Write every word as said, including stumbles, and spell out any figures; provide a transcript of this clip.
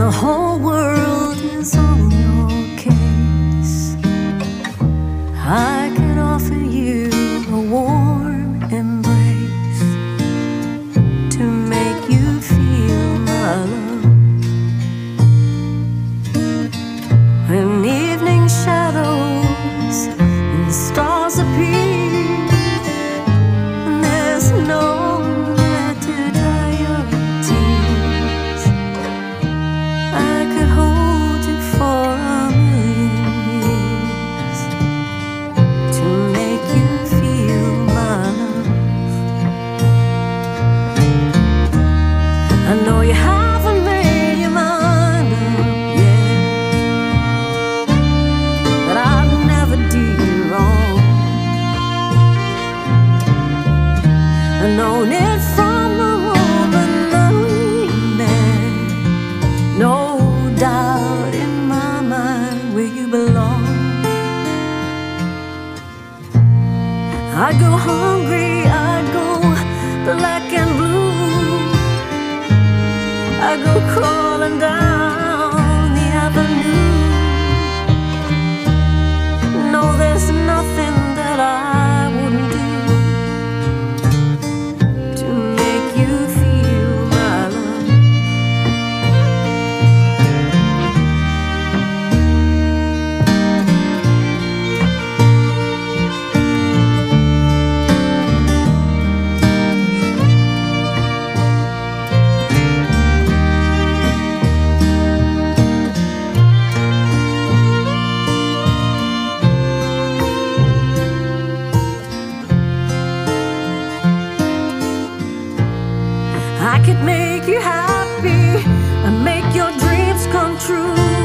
the whole world is on your case, I could offer you a warm embrace to make you feel my love. When evening shadows and stars appear, and there's nowhere to dry your tears, I could hold you for a million years to make you feel my love. I know you haven't made your mind up yet, but I'd never do you wrong. I've known it from the moment that we met. No doubt in my mind where you belong. I'd go hungry, I'd go black and blue, I'd go crawling down the avenue. No, there's nothing that I wouldn't do to make you feel my love. I could make you happy and make your dreams come true.